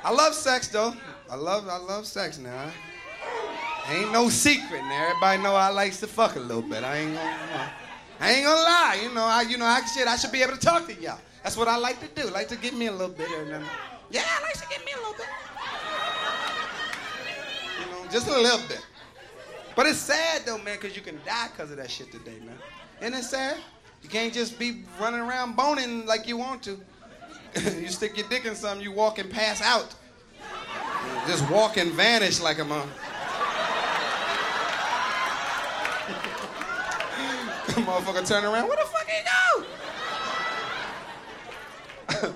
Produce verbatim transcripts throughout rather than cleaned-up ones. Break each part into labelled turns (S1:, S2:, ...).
S1: I love sex though. I love I love sex now. Ain't no secret now. Everybody know I likes to fuck a little bit. I ain't gonna, you know, I ain't gonna lie. You know, I you know I shit. I should be able to talk to y'all. That's what I like to do. Like to give me a little bit or nothing. Yeah, I like to give me a little bit. You know, just a little bit. But it's sad though, man, because you can die because of that shit today, man. Isn't it sad? You can't just be running around boning like you want to. You stick your dick in something, you walk and pass out. Just walk and vanish like a mom. Motherfucker turn around, where the fuck he go?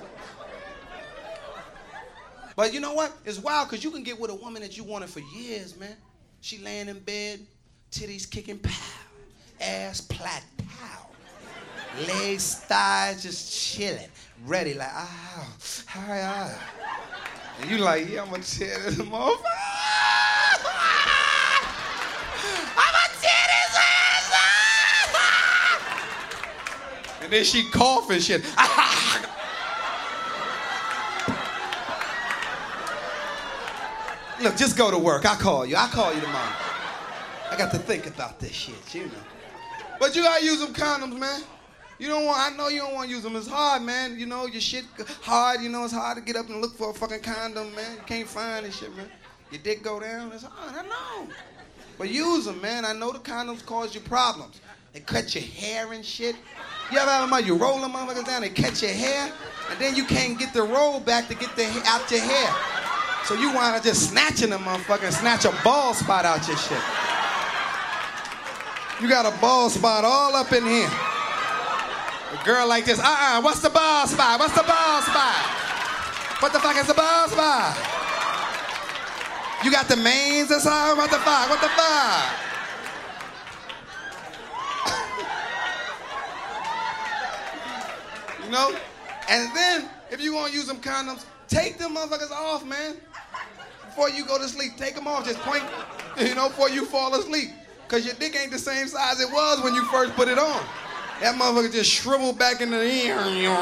S1: But you know what? It's wild because you can get with a woman that you wanted for years, man. She laying in bed, titties kicking, pow. Ass plat, pow. Legs, thighs just chilling. Ready, like, ow, hi, hi. And you like, yeah, I'm gonna tear this motherfucker. I'm gonna tear this ass up. And then she cough and shit. Look, just go to work. I'll call you. I'll call you tomorrow. I got to think about this shit, you know. But you gotta use them condoms, man. You don't want, I know you don't want to use them. It's hard, man. You know, your shit hard. You know, it's hard to get up and look for a fucking condom, man. You can't find this shit, man. Your dick go down. It's hard, I know. But use them, man. I know the condoms cause you problems. They cut your hair and shit. You ever have them, you roll them motherfuckers down, they cut your hair, and then you can't get the roll back to get the out your hair. So you wind up just snatching them motherfucker and snatch a bald spot out your shit. You got a bald spot all up in here. A girl like this, uh-uh, what's the bald spot? What's the bald spot? What the fuck is the bald spot? You got the mains or something? What the fuck? What the fuck? You know? And then, if you want to use them condoms, take them motherfuckers off, man. Before you go to sleep, take them off. Just point, you know, before you fall asleep. Because your dick ain't the same size it was when you first put it on. That motherfucker just shriveled back in the ear.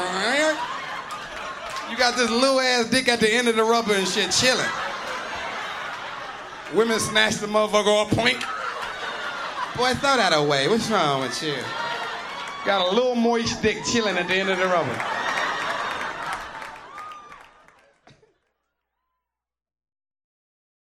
S1: You got this little ass dick at the end of the rubber and shit chilling. Women snatch the motherfucker off, point. Boy, throw that away. What's wrong with you? Got a little moist dick chilling at the end of the rubber.